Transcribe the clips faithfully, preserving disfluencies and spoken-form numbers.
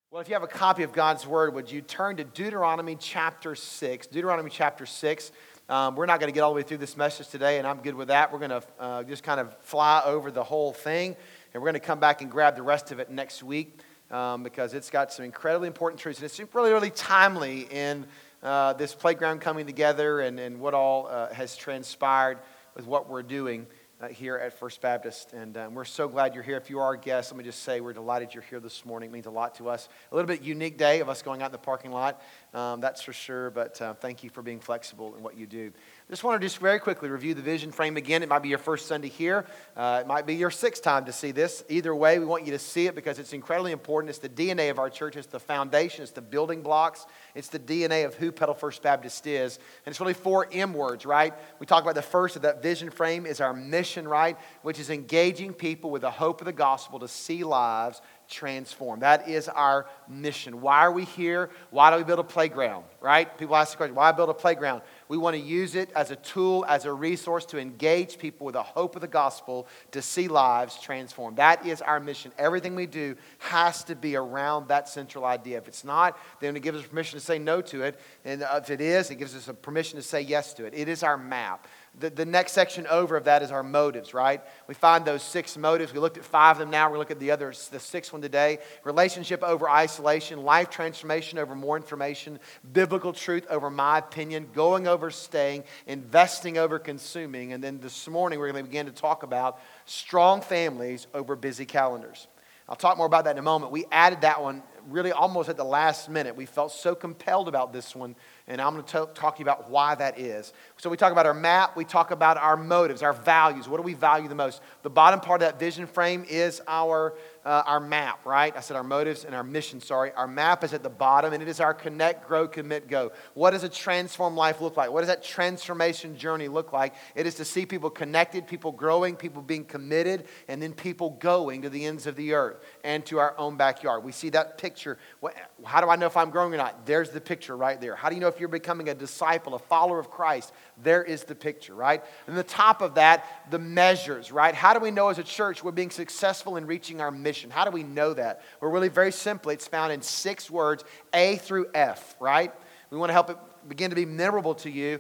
Well, if you have a copy of God's Word, would you turn to Deuteronomy chapter six? Deuteronomy chapter six. Um, we're not going to get all the way through this message today, and I'm good with that. We're going to uh, just kind of fly over the whole thing, and we're going to come back and grab the rest of it next week um, because it's got some incredibly important truths, and it's really, really timely in uh, this playground coming together and, and what all uh, has transpired with what we're doing Uh, here at First Baptist, and um, we're so glad you're here. If you are a guest, let me just say we're delighted you're here this morning. It means a lot to us. A little bit unique day of us going out in the parking lot, um, that's for sure, but uh, thank you for being flexible in what you do. I just want to just very quickly review the vision frame again. It might be your first Sunday here. Uh, it might be your sixth time to see this. Either way, we want you to see it because it's incredibly important. It's the D N A of our church. It's the foundation. It's the building blocks. It's the D N A of who Petal First Baptist is. And it's really four M words, right? We talk about the first of that vision frame is our mission, right? Which is engaging people with the hope of the gospel to see lives transformed. That is our mission. Why are we here? Why do we build a playground, right? People ask the question, why build a playground? We want to use it as a tool, as a resource to engage people with the hope of the gospel to see lives transformed. That is our mission. Everything we do has to be around that central idea. If it's not, then it gives us permission to say no to it. And if it is, it gives us a permission to say yes to it. It is our map. The, the next section over of that is our motives, right? We find those six motives. We looked at five of them now. We're going to look at the other, the sixth one today. Relationship over isolation, life transformation over more information, biblical truth over my opinion, going over staying, investing over consuming. And then this morning we're going to begin to talk about strong families over busy calendars. I'll talk more about that in a moment. We added that one really almost at the last minute. We felt so compelled about this one, and I'm going to talk to you about why that is. So we talk about our map, we talk about our motives, our values. What do we value the most? The bottom part of that vision frame is our uh, our map, right? I said our motives and our mission, sorry. Our map is at the bottom, and it is our connect, grow, commit, go. What does a transformed life look like? What does that transformation journey look like? It is to see people connected, people growing, people being committed, and then people going to the ends of the earth and to our own backyard. We see that picture. How do I know if I'm growing or not? There's the picture right there. How do you know if you're becoming a disciple, a follower of Christ? There is the picture, right? And the top of that, the measures, right? How do we know as a church we're being successful in reaching our mission? How do we know that? Well, really very simply, it's found in six words, A through F, right? We want to help it begin to be memorable to you.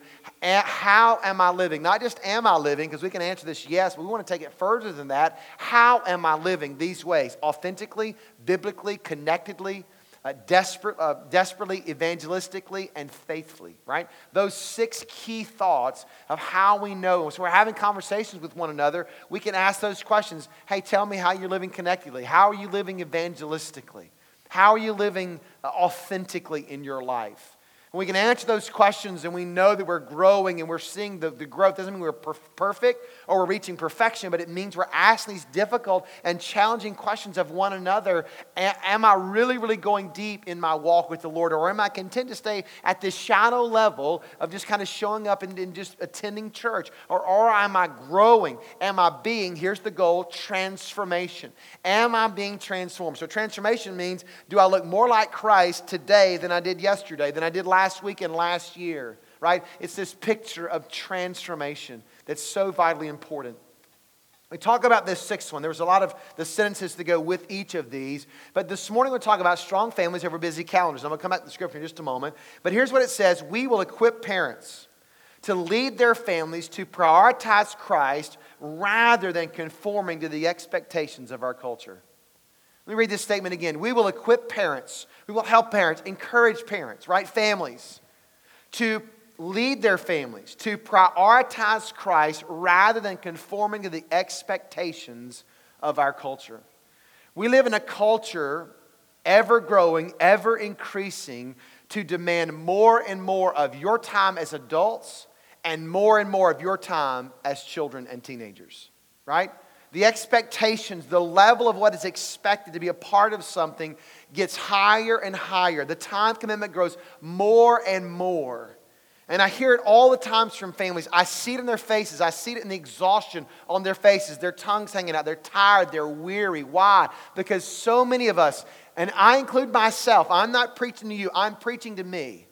How am I living? Not just am I living, because we can answer this yes, but we want to take it further than that. How am I living these ways? Authentically, biblically, connectedly, uh, desperate, uh, desperately, evangelistically, and faithfully, right? Those six key thoughts of how we know. So we're having conversations with one another. We can ask those questions. Hey, tell me how you're living connectedly. How are you living evangelistically? How are you living authentically in your life? And we can answer those questions and we know that we're growing and we're seeing the, the growth. Doesn't mean we're per- perfect or we're reaching perfection, but it means we're asking these difficult and challenging questions of one another. A- am I really, really going deep in my walk with the Lord, or am I content to stay at this shallow level of just kind of showing up and, and just attending church? Or, or am I growing? Am I being, here's the goal, transformation. Am I being transformed? So transformation means, do I look more like Christ today than I did yesterday, than I did last Last week and last year, right? It's this picture of transformation that's so vitally important. We talk about this sixth one. There was a lot of the sentences to go with each of these. But this morning we'll talk about strong families over busy calendars. I'm going to come back to the scripture in just a moment. But here's what it says. We will equip parents to lead their families to prioritize Christ rather than conforming to the expectations of our culture. Let me read this statement again. We will equip parents, we will help parents, encourage parents, right, families, to lead their families, to prioritize Christ rather than conforming to the expectations of our culture. We live in a culture ever growing, ever increasing to demand more and more of your time as adults and more and more of your time as children and teenagers, right? The expectations, the level of what is expected to be a part of something gets higher and higher. The time commitment grows more and more. And I hear it all the times from families. I see it in their faces. I see it in the exhaustion on their faces. Their tongues hanging out. They're tired. They're weary. Why? Because so many of us, and I include myself, I'm not preaching to you, I'm preaching to me.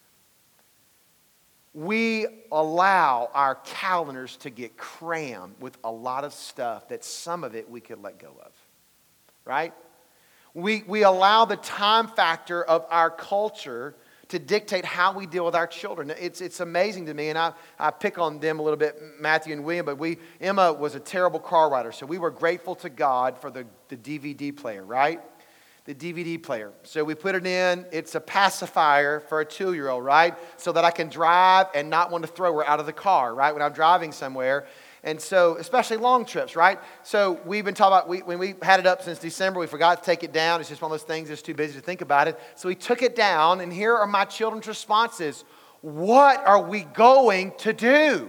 We allow our calendars to get crammed with a lot of stuff that some of it we could let go of, right? We, we allow the time factor of our culture to dictate how we deal with our children. It's, it's amazing to me, and I, I pick on them a little bit, Matthew and William, but we, Emma was a terrible car rider, so we were grateful to God for the, the D V D player, right? The D V D player. So we put it in. It's a pacifier for a two-year-old, right? So that I can drive and not want to throw her out of the car, right? When I'm driving somewhere. And so, especially long trips, right? So we've been talking about, we, when we had it up since December, we forgot to take it down. It's just one of those things that's too busy to think about it. So we took it down, and here are my children's responses. What are we going to do?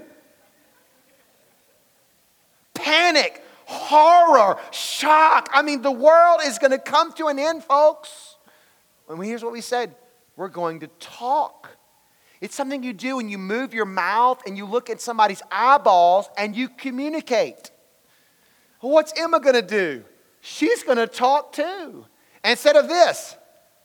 Panic, horror, shock. I mean, the world is going to come to an end, folks. And here's what we said. We're going to talk. It's something you do when you move your mouth and you look at somebody's eyeballs and you communicate. Well, what's Emma going to do? She's going to talk too. Instead of this.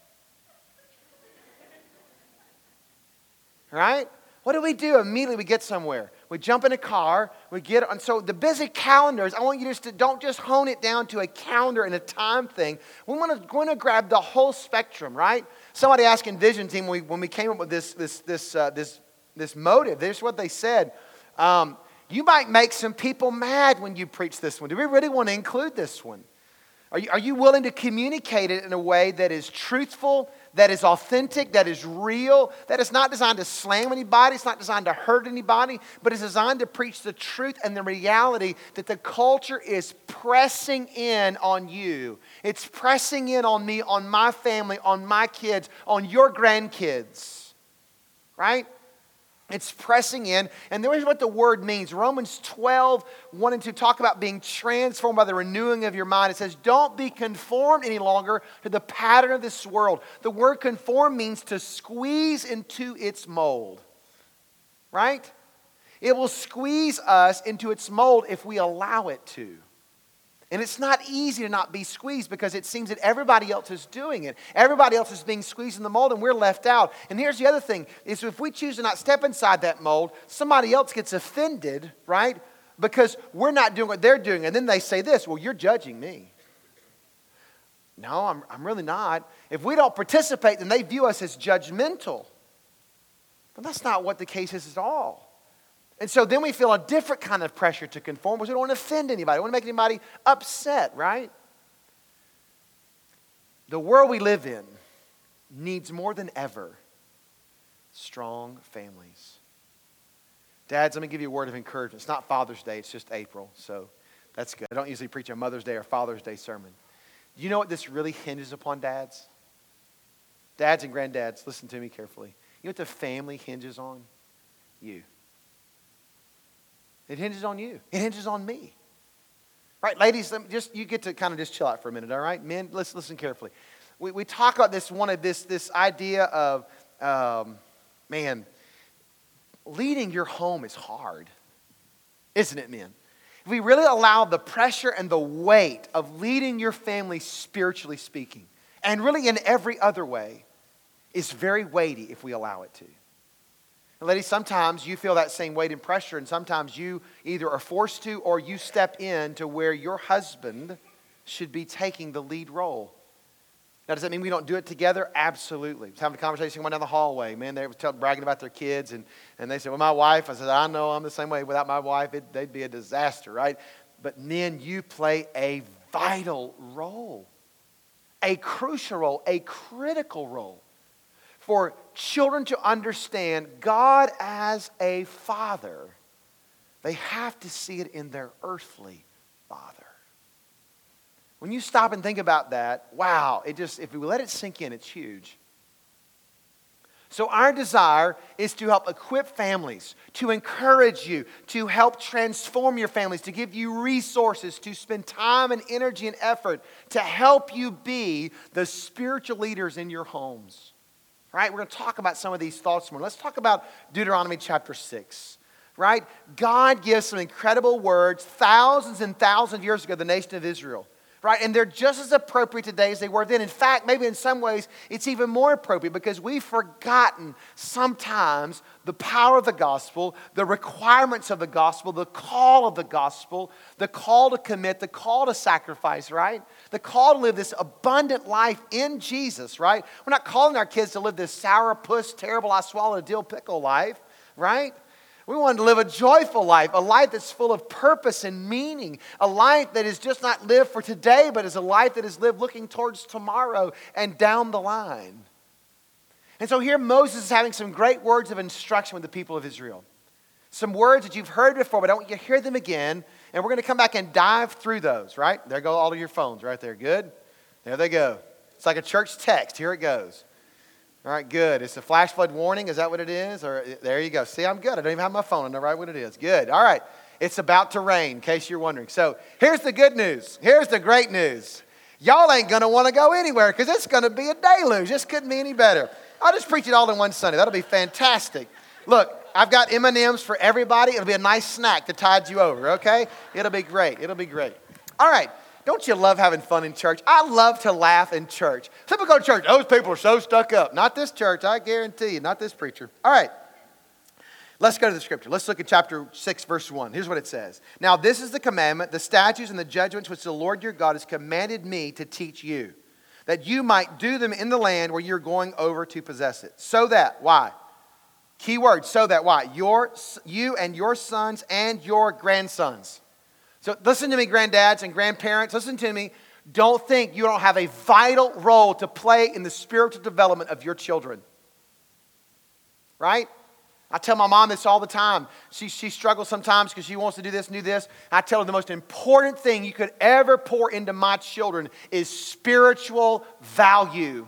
Right? What do we do? Immediately we get somewhere. We jump in a car. We get on. So the busy calendars, I want you just to don't just hone it down to a calendar and a time thing. We want to, want to grab the whole spectrum, right? Somebody asked Envision Team when we, when we came up with this this this uh, this this motive. This is what they said. Um, you might make some people mad when you preach this one. Do we really want to include this one? Are you, are you willing to communicate it in a way that is truthful, that is authentic, that is real, that is not designed to slam anybody, it's not designed to hurt anybody, but it's designed to preach the truth and the reality that the culture is pressing in on you. It's pressing in on me, on my family, on my kids, on your grandkids, right? It's pressing in, and here's what the word means. Romans twelve, one and two talk about being transformed by the renewing of your mind. It says, don't be conformed any longer to the pattern of this world. The word conform means to squeeze into its mold, right? It will squeeze us into its mold if we allow it to. And it's not easy to not be squeezed because it seems that everybody else is doing it. Everybody else is being squeezed in the mold and we're left out. And here's the other thing, is if we choose to not step inside that mold, somebody else gets offended, right? Because we're not doing what they're doing. And then they say this, well, you're judging me. No, I'm, I'm really not. If we don't participate, then they view us as judgmental. But that's not what the case is at all. And so then we feel a different kind of pressure to conform because we don't want to offend anybody. We don't want to make anybody upset, right? The world we live in needs more than ever strong families. Dads, let me give you a word of encouragement. It's not Father's Day, it's just April, so that's good. I don't usually preach a Mother's Day or Father's Day sermon. Do you know what this really hinges upon, dads? Dads and granddads, listen to me carefully. You know what the family hinges on? You. It hinges on you. It hinges on me. Right, ladies, let me just you get to kind of just chill out for a minute, all right? Men, let's listen carefully. We we talk about this one of this this idea of um, man, leading your home is hard, isn't it, men? If we really allow the pressure and the weight of leading your family spiritually speaking, and really in every other way, is very weighty if we allow it to. And ladies, sometimes you feel that same weight and pressure, and sometimes you either are forced to or you step in to where your husband should be taking the lead role. Now, does that mean we don't do it together? Absolutely. I was having a conversation going down the hallway. Man, they were tell, bragging about their kids, and, and they said, well, my wife. I said, I know, I'm the same way. Without my wife, it, they'd be a disaster, right? But men, you play a vital role, a crucial role, a critical role. For children to understand God as a father, they have to see it in their earthly father. When you stop and think about that, wow, it just, if we let it sink in, it's huge. So our desire is to help equip families, to encourage you, to help transform your families, to give you resources, to spend time and energy and effort to help you be the spiritual leaders in your homes. Right? We're going to talk about some of these thoughts more. Let's talk about Deuteronomy chapter six. Right? God gives some incredible words thousands and thousands of years ago to the nation of Israel. right? And they're just as appropriate today as they were then. In fact, maybe in some ways, it's even more appropriate because we've forgotten sometimes the power of the gospel, the requirements of the gospel, the call of the gospel, the call to commit, the call to sacrifice, right? The call to live this abundant life in Jesus, right? We're not calling our kids to live this sourpuss, terrible, I swallowed a dill pickle life, right? We want to live a joyful life, a life that's full of purpose and meaning, a life that is just not lived for today, but is a life that is lived looking towards tomorrow and down the line. And so here Moses is having some great words of instruction with the people of Israel. Some words that you've heard before, but I want you to hear them again, and we're going to come back and dive through those, right? There go all of your phones right there. Good? There they go. It's like a church text. Here it goes. All right, good. It's a flash flood warning. Is that what it is? Or there you go. See, I'm good. I don't even have my phone. I know right what it is. Good. All right. It's about to rain, in case you're wondering. So here's the good news. Here's the great news. Y'all ain't going to want to go anywhere because it's going to be a deluge. This couldn't be any better. I'll just preach it all in one Sunday. That'll be fantastic. Look, I've got M and M's for everybody. It'll be a nice snack to tide you over, okay? It'll be great. It'll be great. All right. Don't you love having fun in church? I love to laugh in church. Some people go to church. Those people are so stuck up. Not this church, I guarantee you. Not this preacher. All right. Let's go to the scripture. Let's look at chapter six, verse one. Here's what it says. Now this is the commandment, the statutes and the judgments which the Lord your God has commanded me to teach you, that you might do them in the land where you're going over to possess it. So that, why? Key word, so that, why? Your, you and your sons and your grandsons. So listen to me, granddads and grandparents. Listen to me. Don't think you don't have a vital role to play in the spiritual development of your children. Right? I tell my mom this all the time. She, she struggles sometimes because she wants to do this and do this. I tell her the most important thing you could ever pour into my children is spiritual value.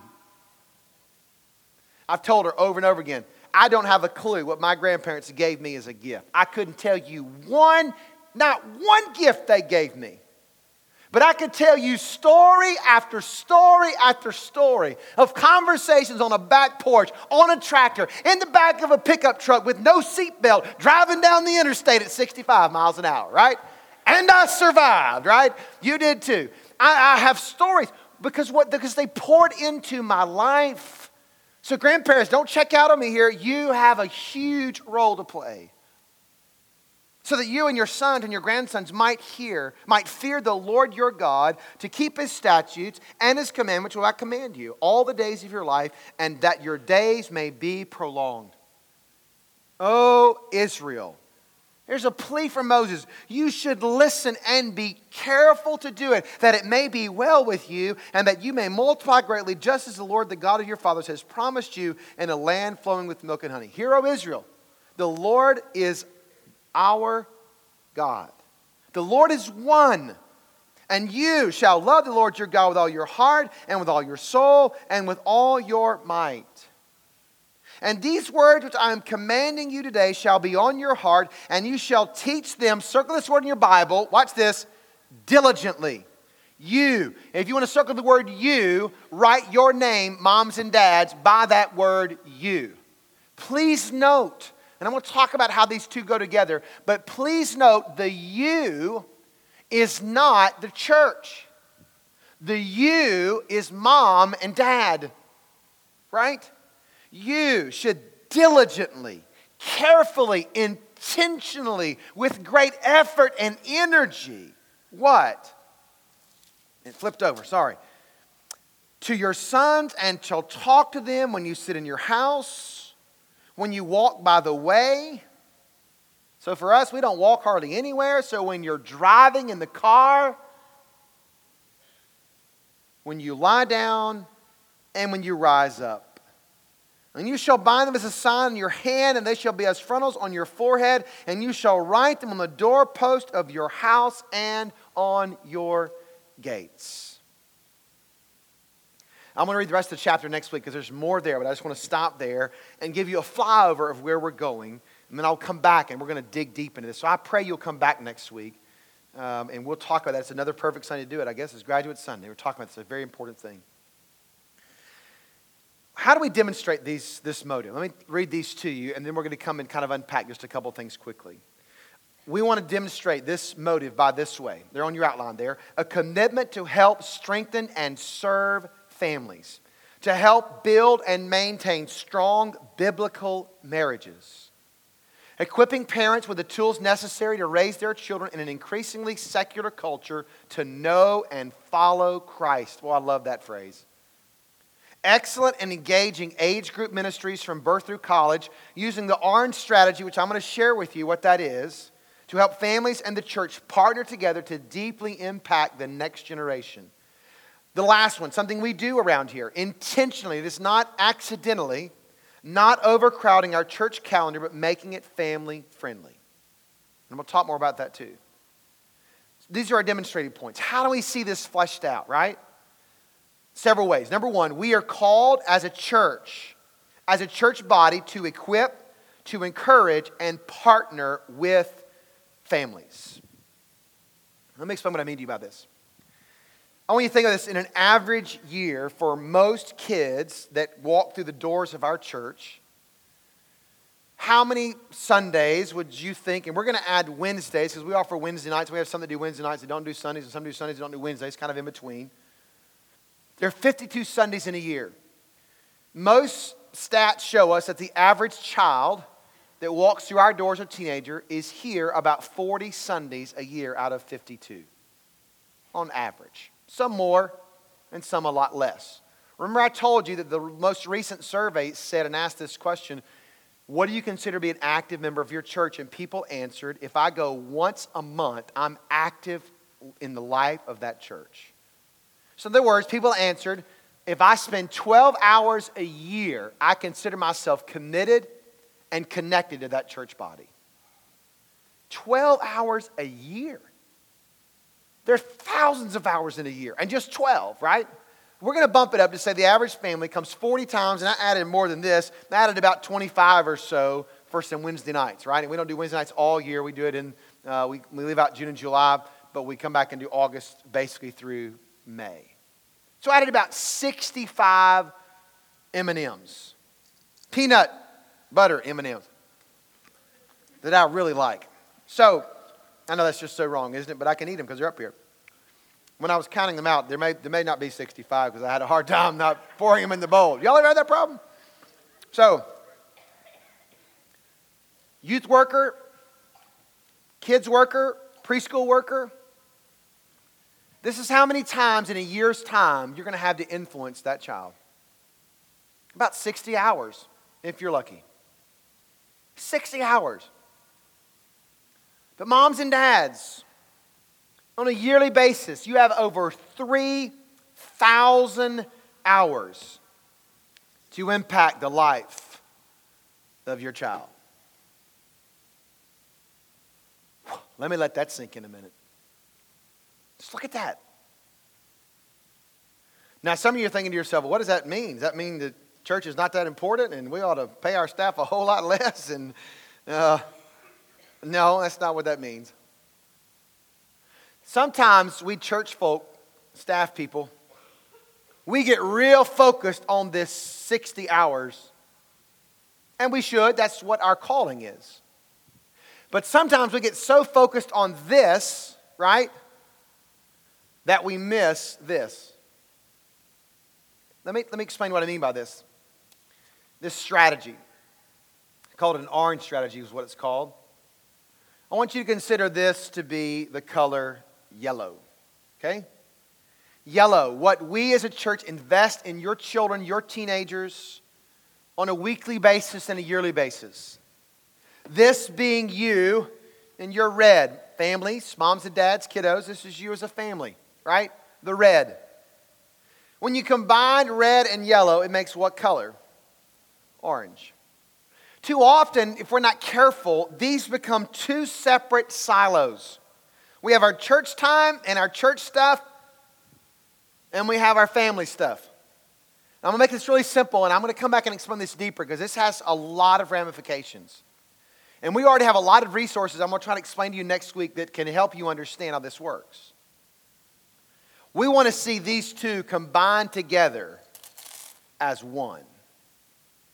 I've told her over and over again, I don't have a clue what my grandparents gave me as a gift. I couldn't tell you one Not one gift they gave me. But I could tell you story after story after story of conversations on a back porch, on a tractor, in the back of a pickup truck with no seatbelt, driving down the interstate at sixty-five miles an hour, right? And I survived, right? You did too. I, I have stories because what? Because they poured into my life. So grandparents, don't check out on me here. You have a huge role to play. So that you and your sons and your grandsons might hear, might fear the Lord your God, to keep his statutes and his commandments which I command you all the days of your life, and that your days may be prolonged. O Israel, here's a plea from Moses. You should listen and be careful to do it, that it may be well with you, and that you may multiply greatly, just as the Lord, the God of your fathers, has promised you in a land flowing with milk and honey. Hear, O Israel, the Lord is our God. The Lord is one, and you shall love the Lord your God with all your heart and with all your soul and with all your might. And these words which I am commanding you today shall be on your heart, and you shall teach them, circle this word in your Bible, watch this, diligently. You, if you want to circle the word you, write your name, moms and dads, by that word you. Please note, and I'm going to talk about how these two go together. But please note, the you is not the church. The you is mom and dad. Right? You should diligently, carefully, intentionally, with great effort and energy. What? It flipped over, sorry. To your sons, and shall talk to them when you sit in your house, when you walk by the way. So for us, we don't walk hardly anywhere. So when you're driving in the car, when you lie down, and when you rise up. And you shall bind them as a sign in your hand, and they shall be as frontals on your forehead, and you shall write them on the doorpost of your house and on your gates. I'm going to read the rest of the chapter next week because there's more there, but I just want to stop there and give you a flyover of where we're going. And then I'll come back and we're going to dig deep into this. So I pray you'll come back next week um, and we'll talk about that. It's another perfect Sunday to do it, I guess. It's Graduate Sunday. We're talking about this. It's a very important thing. How do we demonstrate these, this motive? Let me read these to you and then we're going to come and kind of unpack just a couple things quickly. we want to demonstrate this motive by this way. They're on your outline there. A commitment to help strengthen and serve families, to help build and maintain strong biblical marriages, equipping parents with the tools necessary to raise their children in an increasingly secular culture to know and follow Christ. Well, I love that phrase. Excellent and engaging age group ministries from birth through college, using the ORANGE strategy, which I'm going to share with you what that is, to help families and the church partner together to deeply impact the next generation. The last one, something we do around here, intentionally, this is not accidentally, not overcrowding our church calendar, but making it family friendly. And we'll talk more about that too. These are our demonstrated points. How do we see this fleshed out, right? Several ways. Number one, we are called as a church, as a church body, to equip, to encourage, and partner with families. Let me explain what I mean to you about this. I want you to think of this in an average year for most kids that walk through the doors of our church. How many Sundays would you think, and we're going to add Wednesdays because we offer Wednesday nights. We have some that do Wednesday nights that don't do Sundays, and some do Sundays that don't do Wednesdays, kind of in between. There are fifty-two Sundays in a year. Most stats show us that the average child that walks through our doors, a teenager, is here about forty Sundays a year out of fifty-two on average. Some more and some a lot less. Remember I told you that the most recent survey said and asked this question, what do you consider to be an active member of your church? And people answered, if I go once a month, I'm active in the life of that church. So in other words, people answered, if I spend twelve hours a year, I consider myself committed and connected to that church body. twelve hours a year. There are thousands of hours in a year, and just twelve, right? We're going to bump it up to say the average family comes forty times, and I added more than this. I added about twenty-five or so for some Wednesday nights, right? And we don't do Wednesday nights all year. We do it in, uh, we, we leave out June and July, but we come back and do August basically through May. So I added about sixty-five M and M's. Peanut butter M and M's that I really like. So, I know that's just so wrong, isn't it? But I can eat them because they're up here. When I was counting them out, there may, there may not be sixty-five because I had a hard time not pouring them in the bowl. Y'all ever had that problem? So, youth worker, kids worker, preschool worker. This is how many times in a year's time you're going to have to influence that child. About sixty hours, if you're lucky. sixty hours. But moms and dads, on a yearly basis, you have over three thousand hours to impact the life of your child. Let me let that sink in a minute. Just look at that. Now, some of you are thinking to yourself, well, what does that mean? Does that mean that church is not that important and we ought to pay our staff a whole lot less? And uh, no, that's not what that means. Sometimes we church folk, staff people, we get real focused on this sixty hours. And we should. That's what our calling is. But sometimes we get so focused on this, right, that we miss this. Let me, let me explain what I mean by this. This strategy, I called it an orange strategy is what it's called. I want you to consider this to be the color yellow, okay? Yellow, what we as a church invest in your children, your teenagers, on a weekly basis and a yearly basis. This being you and your red, families, moms and dads, kiddos, this is you as a family, right? The red. When you combine red and yellow, it makes what color? Orange. Too often, if we're not careful, these become two separate silos. We have our church time and our church stuff, and we have our family stuff. Now, I'm going to make this really simple, and I'm going to come back and explain this deeper because this has a lot of ramifications. And we already have a lot of resources I'm going to try to explain to you next week that can help you understand how this works. We want to see these two combined together as one.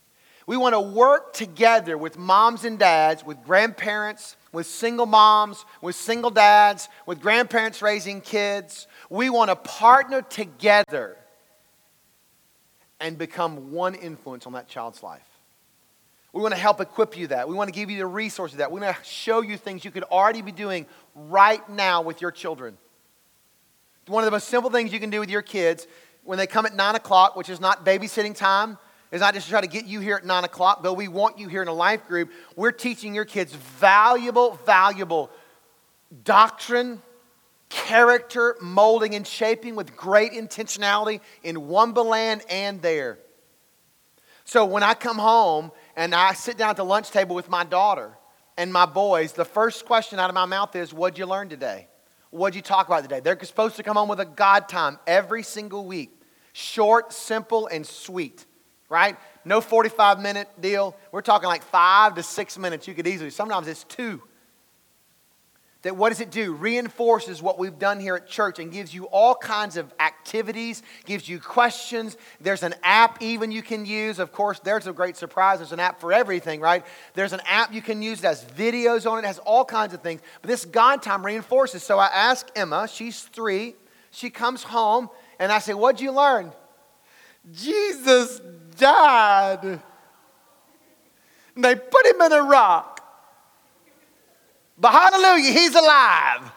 We want to work together with moms and dads, with grandparents, with single moms, with single dads, with grandparents raising kids. We want to partner together and become one influence on that child's life. We want to help equip you that. We want to give you the resources of that. We want to show you things you could already be doing right now with your children. One of the most simple things you can do with your kids when they come at nine o'clock, which is not babysitting time, is not just to try to get you here at nine o'clock, though we want you here in a life group. We're teaching your kids valuable, valuable doctrine, character, molding, and shaping with great intentionality in Wumbaland and there. So when I come home and I sit down at the lunch table with my daughter and my boys, the first question out of my mouth is, what'd you learn today? What'd you talk about today? They're supposed to come home with a God time every single week. Short, simple, and sweet. Right? No forty-five minute deal. We're talking like five to six minutes. You could easily, sometimes it's two. That what does it do? Reinforces what we've done here at church and gives you all kinds of activities, gives you questions. There's an app even you can use. Of course, there's a great surprise. There's an app for everything, right? There's an app you can use that has videos on it, has all kinds of things. But this God time reinforces. So I ask Emma, she's three. She comes home and I say, what'd you learn? Jesus died. They put him in a rock. But hallelujah, he's alive.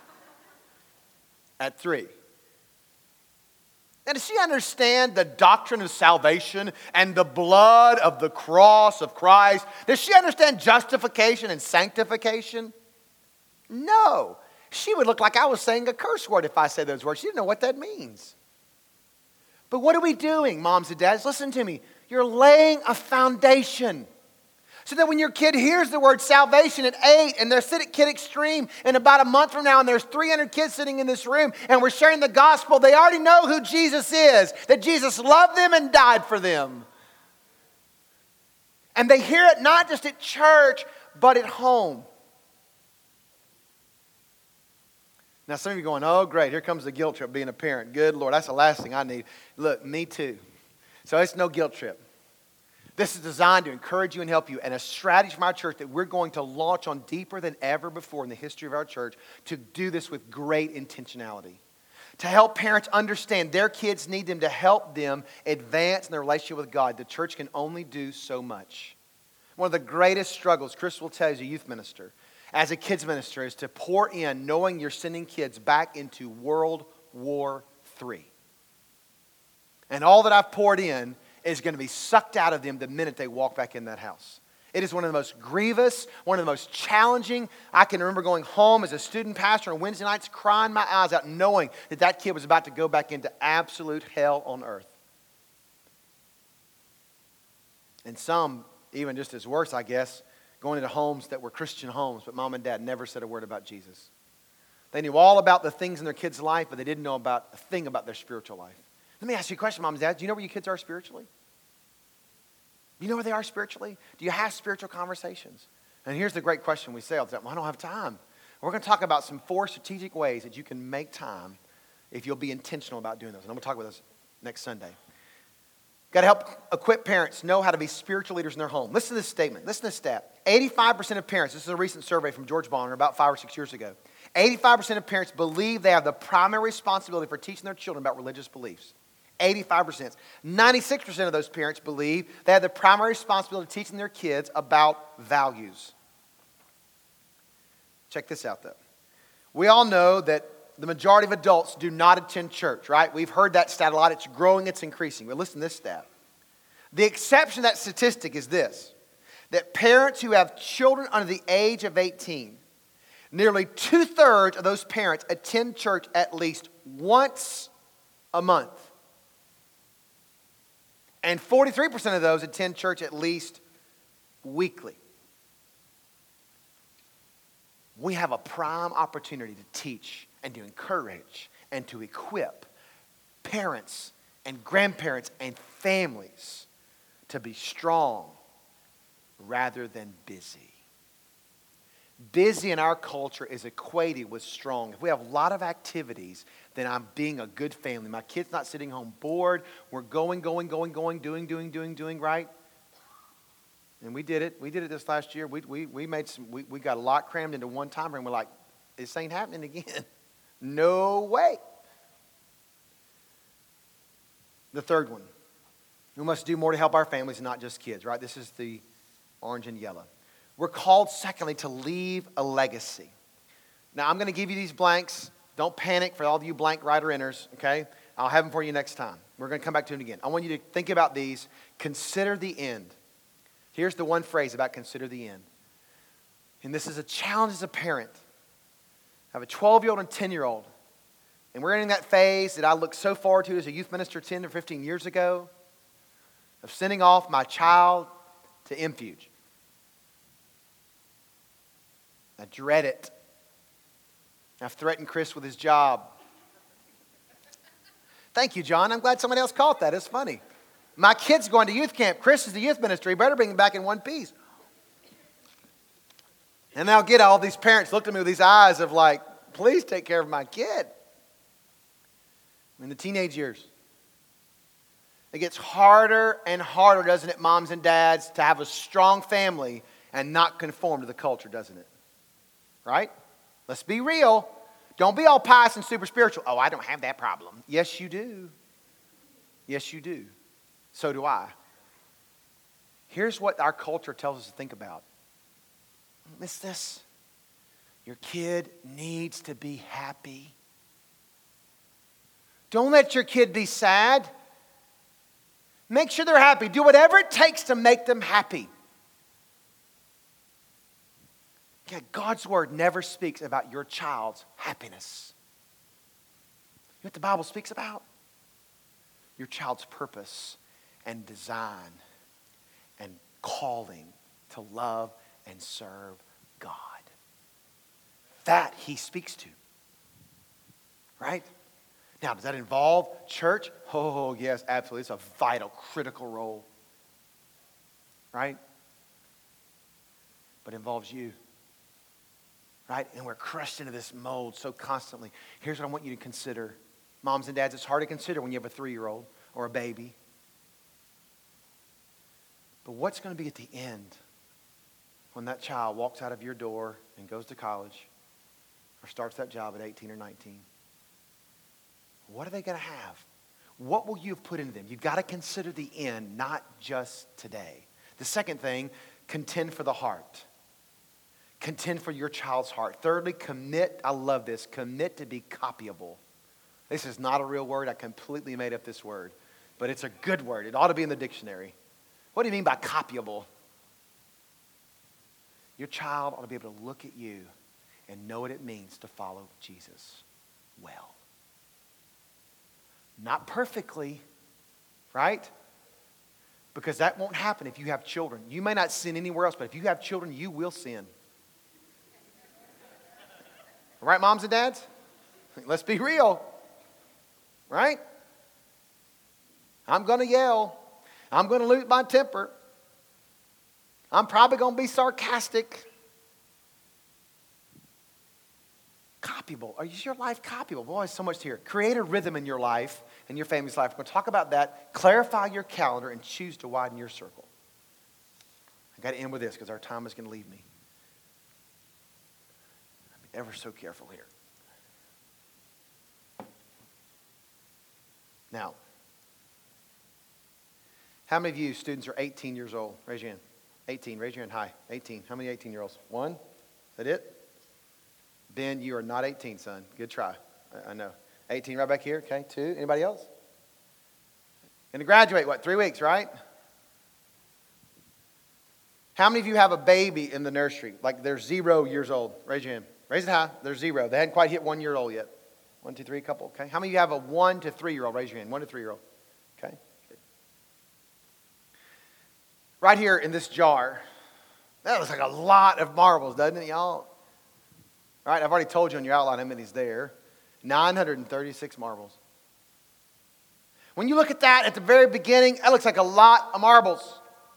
At three. And does she understand the doctrine of salvation and the blood of the cross of Christ? Does she understand justification and sanctification? No. She would look like I was saying a curse word if I said those words. She didn't know what that means. But what are we doing, moms and dads? Listen to me. You're laying a foundation. So that when your kid hears the word salvation at eight and they're sitting at Kid Extreme in about a month from now and there's three hundred kids sitting in this room and we're sharing the gospel, they already know who Jesus is. That Jesus loved them and died for them. And they hear it not just at church, but at home. Now some of you are going, oh great, here comes the guilt trip being a parent. Good Lord, that's the last thing I need. Look, me too. So it's no guilt trip. This is designed to encourage you and help you, and a strategy from our church that we're going to launch on deeper than ever before in the history of our church to do this with great intentionality. To help parents understand their kids need them to help them advance in their relationship with God. The church can only do so much. One of the greatest struggles, Chris will tell you as a youth minister, as a kids minister, is to pour in knowing you're sending kids back into World War Three. And all that I've poured in is going to be sucked out of them the minute they walk back in that house. It is one of the most grievous, one of the most challenging. I can remember going home as a student pastor on Wednesday nights, crying my eyes out, knowing that that kid was about to go back into absolute hell on earth. And some, even just as worse, I guess, going into homes that were Christian homes, but mom and dad never said a word about Jesus. They knew all about the things in their kids' life, but they didn't know about a thing about their spiritual life. Let me ask you a question, moms and dads. Do you know where your kids are spiritually? Do you know where they are spiritually? Do you have spiritual conversations? And here's the great question we say all the time. Well, I don't have time. We're going to talk about some four strategic ways that you can make time if you'll be intentional about doing those. And I'm going to talk about those next Sunday. Got to help equip parents know how to be spiritual leaders in their home. Listen to this statement. Listen to this stat. eighty-five percent of parents, this is a recent survey from George Bonner about five or six years ago. eighty-five percent of parents believe they have the primary responsibility for teaching their children about religious beliefs. eighty-five percent. ninety-six percent of those parents believe they have the primary responsibility of teaching their kids about values. Check this out, though. We all know that the majority of adults do not attend church, right? We've heard that stat a lot. It's growing, it's increasing. But listen to this stat. The exception to that statistic is this, that parents who have children under the age of eighteen, nearly two-thirds of those parents attend church at least once a month. And forty-three percent of those attend church at least weekly. We have a prime opportunity to teach and to encourage and to equip parents and grandparents and families to be strong rather than busy. Busy in our culture is equated with strong. If we have a lot of activities, then I'm being a good family. My kid's not sitting home bored. We're going, going, going, going, doing, doing, doing, doing, right? And we did it. We did it this last year. We, we, we made some, we, we got a lot crammed into one time frame. We're like, this ain't happening again. No way. The third one. We must do more to help our families, not just kids, right? This is the orange and yellow. We're called, secondly, to leave a legacy. Now, I'm going to give you these blanks. Don't panic for all of you blank writer-inners, okay? I'll have them for you next time. We're going to come back to them again. I want you to think about these. Consider the end. Here's the one phrase about consider the end. And this is a challenge as a parent. I have a twelve-year-old and ten-year-old. And we're in that phase that I looked so forward to as a youth minister ten or fifteen years ago of sending off my child to Infuge. I dread it. I've threatened Chris with his job. Thank you, John. I'm glad somebody else caught that. It's funny. My kid's going to youth camp. Chris is the youth minister. He better bring him back in one piece. And now get all these parents looked at me with these eyes of like, please take care of my kid. In the teenage years. It gets harder and harder, doesn't it, moms and dads, to have a strong family and not conform to the culture, doesn't it? Right? Let's be real. Don't be all pious and super spiritual. Oh, I don't have that problem. Yes, you do. Yes, you do. So do I. Here's what our culture tells us to think about. Miss this. Your kid needs to be happy. Don't let your kid be sad. Make sure they're happy. Do whatever it takes to make them happy. Yeah, God's word never speaks about your child's happiness. You know what the Bible speaks about? Your child's purpose and design and calling to love and serve God. That he speaks to. Right? Now, does that involve church? Oh, yes, absolutely. It's a vital, critical role. Right? But it involves you. Right? And we're crushed into this mold so constantly. Here's what I want you to consider. Moms and dads, it's hard to consider when you have a three-year-old or a baby. But what's going to be at the end when that child walks out of your door and goes to college or starts that job at eighteen or nineteen? What are they going to have? What will you have put into them? You've got to consider the end, not just today. The second thing, contend for the heart. Contend for your child's heart. Thirdly, commit, I love this, commit to be copyable. This is not a real word. I completely made up this word. But it's a good word. It ought to be in the dictionary. What do you mean by copyable? Your child ought to be able to look at you and know what it means to follow Jesus well. Not perfectly, right? Because that won't happen if you have children. You may not sin anywhere else, but if you have children, you will sin. Right, moms and dads? Let's be real. Right? I'm going to yell. I'm going to lose my temper. I'm probably going to be sarcastic. Copyable. Is your life copyable? Boy, so much here. Create a rhythm in your life and your family's life. We're going to talk about that. Clarify your calendar and choose to widen your circle. I got to end with this because our time is going to leave me. Be ever so careful here. Now, how many of you students are eighteen years old? Raise your hand. eighteen. Raise your hand high. eighteen. How many eighteen-year-olds? One? Is that it? Ben, you are not eighteen, son. Good try. I, I know. eighteen right back here. Okay, two. Anybody else? Going to graduate, what, three weeks, right? How many of you have a baby in the nursery? Like they're zero years old. Raise your hand. Raise it high. They're zero. They hadn't quite hit one year old yet. One, two, three, a couple. Okay. How many of you have a one to three-year-old? Raise your hand. One to three-year-old. Okay. Right here in this jar, that looks like a lot of marbles, doesn't it, y'all? All right, I've already told you on your outline how many's there. nine hundred thirty-six marbles. When you look at that at the very beginning, that looks like a lot of marbles.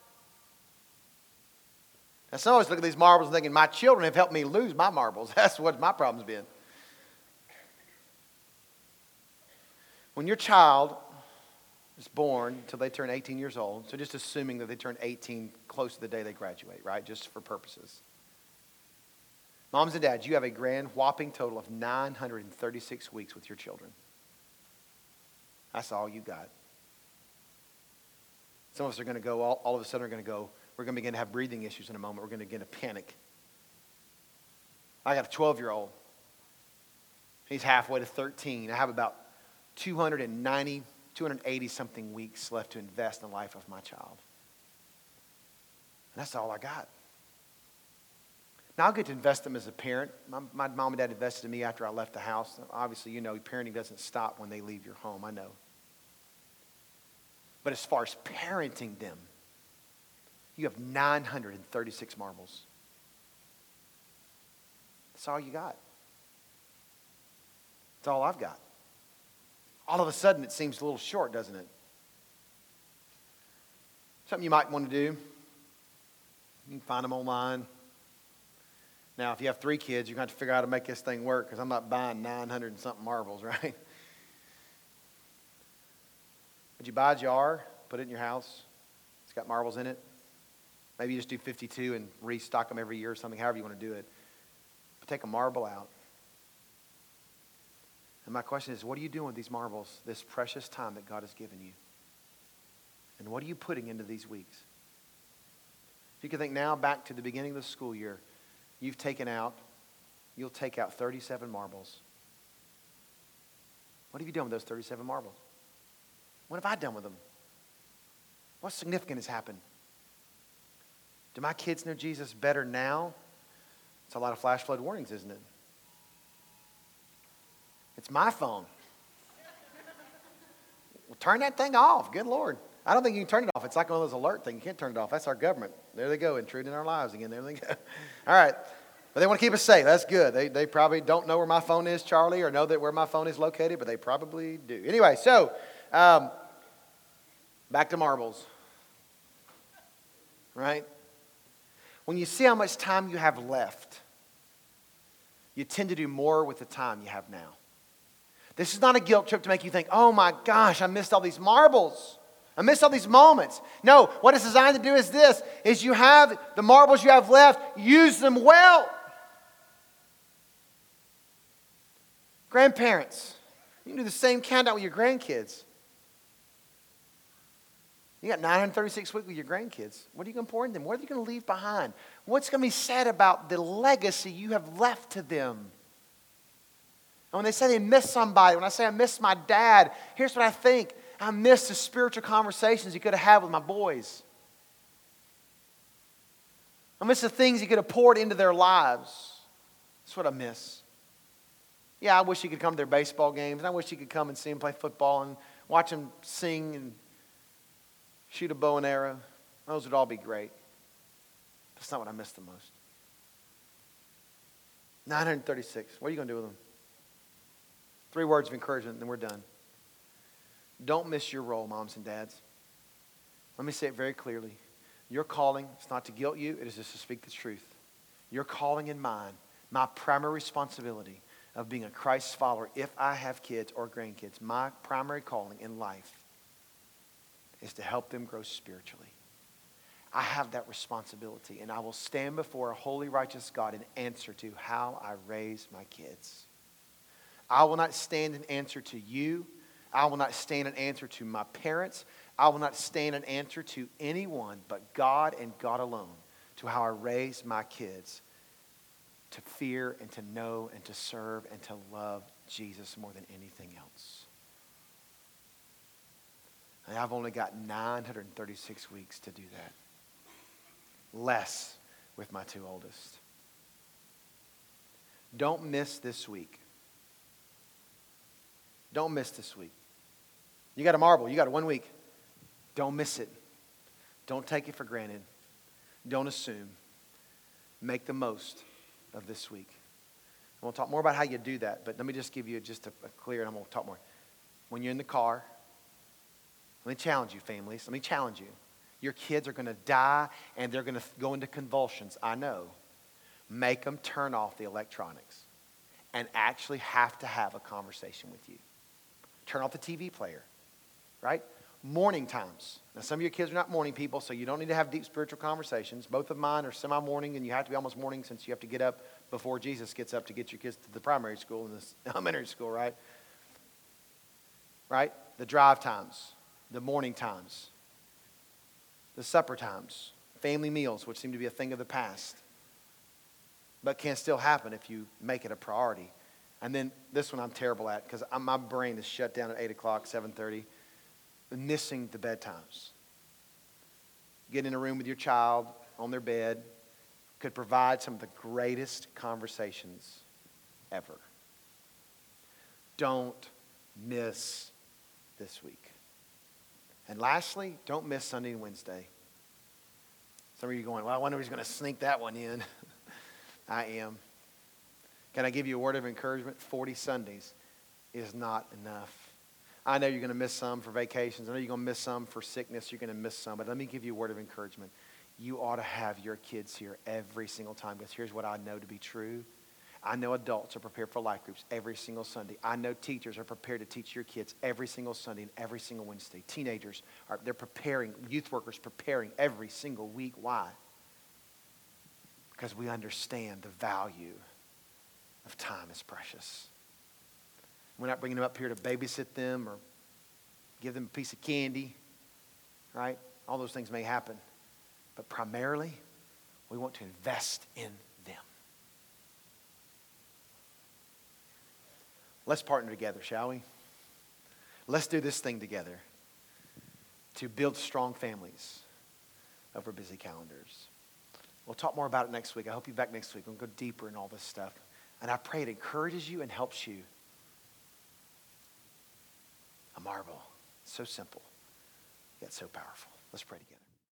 Now, some of us look at these marbles and thinking, my children have helped me lose my marbles. That's what my problem's been. When your child is born until they turn eighteen years old. So just assuming that they turn eighteen close to the day they graduate, right? Just for purposes. Moms and dads, you have a grand whopping total of nine hundred thirty-six weeks with your children. That's all you got. Some of us are going to go, all, all of a sudden are going to go, we're going to begin to have breathing issues in a moment. We're going to begin to panic. I got a twelve-year-old. He's halfway to thirteen. I have about two hundred ninety, two hundred eighty something weeks left to invest in the life of my child. And that's all I got. Now I'll get to invest them as a parent. My, my mom and dad invested in me after I left the house. Obviously, you know, parenting doesn't stop when they leave your home. I know. But as far as parenting them, you have nine hundred thirty-six marbles. That's all you got. That's all I've got. All of a sudden, it seems a little short, doesn't it? Something you might want to do. You can find them online. Now, if you have three kids, you're going to have to figure out how to make this thing work, because I'm not buying nine hundred and something marbles, right? Would you buy a jar, put it in your house? It's got marbles in it. Maybe you just do fifty-two and restock them every year or something, however you want to do it. But take a marble out. And my question is, what are you doing with these marbles, this precious time that God has given you? And what are you putting into these weeks? If you can think now back to the beginning of the school year, you've taken out, you'll take out thirty-seven marbles. What have you done with those thirty-seven marbles? What have I done with them? What significant has happened? Do my kids know Jesus better now? It's a lot of flash flood warnings, isn't it? It's my phone. Well, turn that thing off. Good Lord. I don't think you can turn it off. It's like one of those alert things. You can't turn it off. That's our government. There they go, intruding in our lives again. There they go. All right. But they want to keep us safe. That's good. They, they probably don't know where my phone is, Charlie, or know that where my phone is located, but they probably do. Anyway, so um, back to marbles. Right? When you see how much time you have left, you tend to do more with the time you have now. This is not a guilt trip to make you think, oh my gosh, I missed all these marbles. I missed all these moments. No, what it's designed to do is this, is you have the marbles you have left, use them well. Grandparents, you can do the same countdown with your grandkids. You got nine hundred thirty-six weeks with your grandkids. What are you going to pour into them? What are you going to leave behind? What's going to be said about the legacy you have left to them? And when they say they miss somebody, when I say I miss my dad, here's what I think. I miss the spiritual conversations you could have had with my boys. I miss the things you could have poured into their lives. That's what I miss. Yeah, I wish you could come to their baseball games. And I wish you could come and see them play football and watch them sing and shoot a bow and arrow. Those would all be great. That's not what I miss the most. nine hundred thirty-six. What are you going to do with them? Three words of encouragement, and then we're done. Don't miss your role, moms and dads. Let me say it very clearly. Your calling is not to guilt you. It is just to speak the truth. Your calling and mine, my primary responsibility of being a Christ follower, if I have kids or grandkids, my primary calling in life is to help them grow spiritually. I have that responsibility, and I will stand before a holy, righteous God and answer to how I raise my kids. I will not stand and answer to you. I will not stand and answer to my parents. I will not stand and answer to anyone but God and God alone to how I raise my kids to fear and to know and to serve and to love Jesus more than anything else. And I've only got nine hundred thirty-six weeks to do that. Less with my two oldest. Don't miss this week. Don't miss this week. You got a marble. You got it one week. Don't miss it. Don't take it for granted. Don't assume. Make the most of this week. And we'll talk more about how you do that, but let me just give you just a, a clear, and I'm going to talk more. When you're in the car, let me challenge you, families. Let me challenge you. Your kids are going to die, and they're going to go into convulsions. I know. Make them turn off the electronics and actually have to have a conversation with you. Turn off the T V player, right? morning times. Now, some of your kids are not morning people, so you don't need to have deep spiritual conversations. Both of mine are semi-morning, and you have to be almost morning since you have to get up before Jesus gets up to get your kids to the primary school and the elementary school, right? Right? The drive times, the morning times, the supper times, family meals, which seem to be a thing of the past, but can still happen if you make it a priority. And then this one I'm terrible at because my brain is shut down at eight o'clock, seven thirty. Missing the bedtimes. Get in a room with your child on their bed could provide some of the greatest conversations ever. Don't miss this week. And lastly, don't miss Sunday and Wednesday. Some of you are going, well, I wonder if he's going to sneak that one in. I am. Can I give you a word of encouragement? forty Sundays is not enough. I know you're going to miss some for vacations. I know you're going to miss some for sickness. You're going to miss some. But let me give you a word of encouragement. You ought to have your kids here every single time, because here's what I know to be true. I know adults are prepared for life groups every single Sunday. I know teachers are prepared to teach your kids every single Sunday and every single Wednesday. Teenagers, are they're preparing, youth workers preparing every single week. Why? Because we understand the value of time is precious. We're not bringing them up here to babysit them or give them a piece of candy, right? All those things may happen. But primarily, we want to invest in them. Let's partner together, shall we? Let's do this thing together to build strong families over busy calendars. We'll talk more about it next week. I hope you're back next week. We'll go deeper in all this stuff. And I pray it encourages you and helps you. A marvel. So simple, yet so powerful. Let's pray together.